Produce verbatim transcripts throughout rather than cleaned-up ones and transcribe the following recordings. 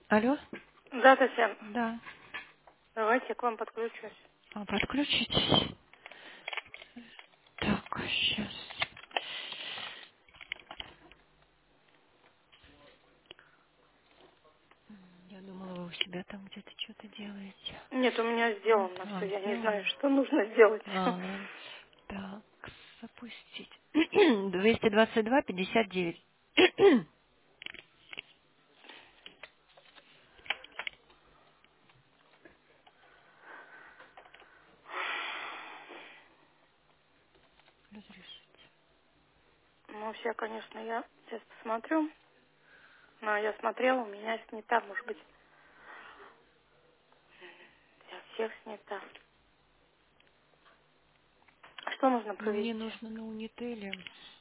Алло? Да, Татьяна, Да. давайте я к вам подключусь. А, подключитесь. Так, сейчас. Я думала, вы у себя там где-то что-то делаете. Нет, у меня Нет, сделано все, а, я не знаю, сделано. что нужно сделать. А, так, запустить. двести двадцать два пятьдесят девять. Разрешите. Ну, все, конечно, я сейчас посмотрю. Но я смотрела, у меня снята, может быть, для всех снята. А что нужно Мне провести? нужно на унителе.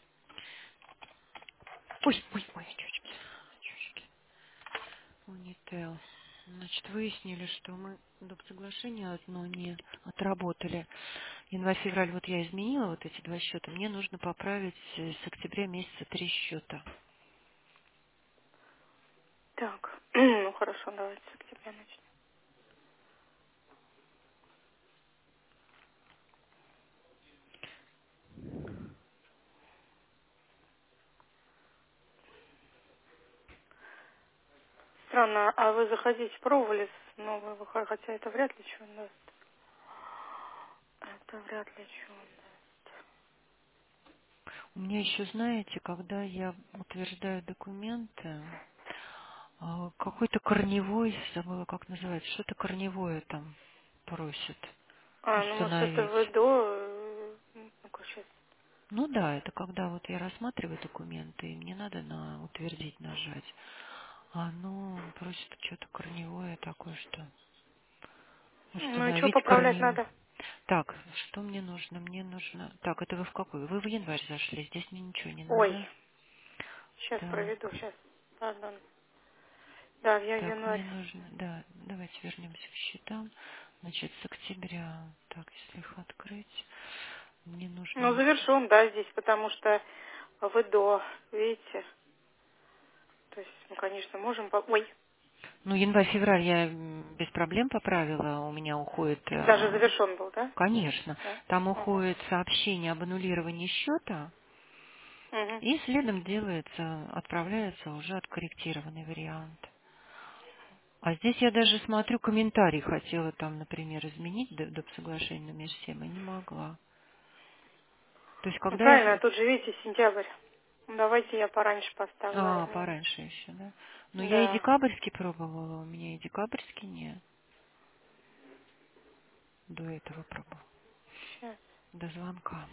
Ой, ой, ой, чучки. Чучки. Унител. Значит, выяснили, что мы доп. Соглашение одно не отработали. Январь-февраль вот я изменила вот эти два счета. Мне нужно поправить э, с октября месяца три счета. Так, ну хорошо, давайте с октября начнем. Странно, а вы заходите, пробовали с новой выхода, хотя это вряд ли чего даст. Это вряд ли чего даст. У меня еще, знаете, когда я утверждаю документы, а, какой-то корневой, забыла, как называется, что-то корневое там просит А, ну может это установить. вы до... э, Ну-ка, сейчас. Ну да, это когда вот я рассматриваю документы, и мне надо на утвердить нажать. А оно просит что-то корневое такое, что Ну и что установить поправлять корневое. надо? Так, что мне нужно? Мне нужно... Так, это вы в какой? Вы в январь зашли, здесь мне ничего не Ой, надо. сейчас проведу, Так, сейчас. Ладно. Да, я так, январь. мне нужно... Да, давайте вернемся к счетам. Значит, с октября. Так, если их открыть, мне Ну, нужно... завершен, да, здесь, потому что вы до, видите. То есть, мы, конечно, можем... по- Ой, Ну, январь-февраль я м, без проблем поправила. У меня уходит... даже э, завершен был, да? Конечно. Да. Там Угу. уходит сообщение об аннулировании счета, Угу. и следом делается, отправляется уже откорректированный вариант. А здесь я даже смотрю, комментарий хотела там, например, изменить до, до соглашения номер семь, и не могла. То есть, Ну, когда я... правильно, а с- тут же, видите, сентябрь. Ну, давайте я пораньше поставлю, А, возьмем. пораньше еще, да? Но я и Да. декабрьский пробовала, у меня и декабрьский не до этого пробовала, Сейчас. до звонка.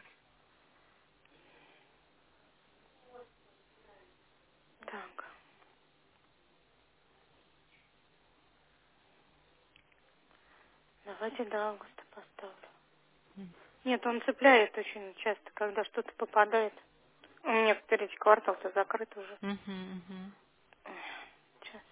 Так. Давайте до августа поставлю. М. Нет, он цепляет очень часто, когда что-то попадает. У меня третий квартал-то закрыт уже. Мгм, мгм. Сейчас.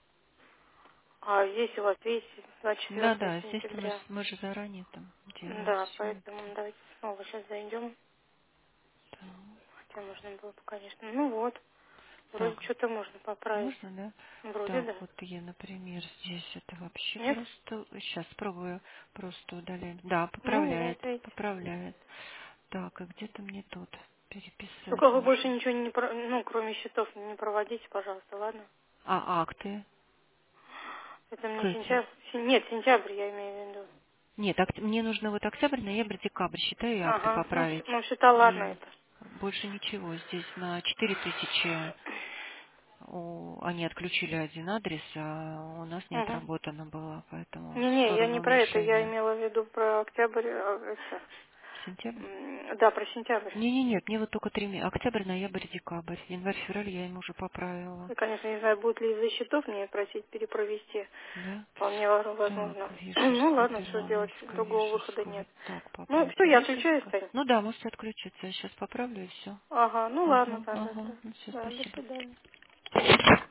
А здесь у вас, видите, двадцать четвёртое Да-да, здесь мы, сентября. с- мы же заранее там делаем Да, все это. поэтому давайте снова сейчас зайдем. Так, Хотя можно было бы, конечно. Ну вот, вроде так, что-то можно поправить. можно, да? Вроде Так, да. вот я, например, здесь это вообще Нет? просто... Сейчас пробую, просто удаляем. Да, Ну вот, поправляет, видите. поправляет. Так, а где-то мне тут Только переписать вы больше нужно. ничего не, про- ну, кроме счетов не проводите, пожалуйста, ладно? А акты? Это мне Какие? сентябрь... сен- Нет, сентябрь я имею в виду. Нет, ак- мне нужно вот октябрь, ноябрь, декабрь, считаю, и акты Ага, ну, поправить. щ- ну счета ладно И это. больше ничего. Здесь на четыре тысячи у- они отключили один адрес, а у нас не Угу. отработано было, поэтому в Не-не, я не сторону про это, я уменьшения. имела в виду про октябрь, а, это, Сентябрь? м, да, про сентябрь. Не, не, нет, мне вот только три месяца. Октябрь, ноябрь, декабрь. Январь, февраль я им уже поправила. Я, конечно, не знаю, будет ли из-за счетов мне просить перепровести. Да? Вполне во- Так, возможно. вижу, Ну ладно, что делать, Североморска, другого вижу, выхода Пскове. нет. Так, Ну все, поправьте я отключаюсь, выписка. Тань. Ну да, можете отключиться. Я сейчас поправлю и все. Ага, ну ладно Ага, тогда, ага. да. Ну все, Да, до спасибо. свидания.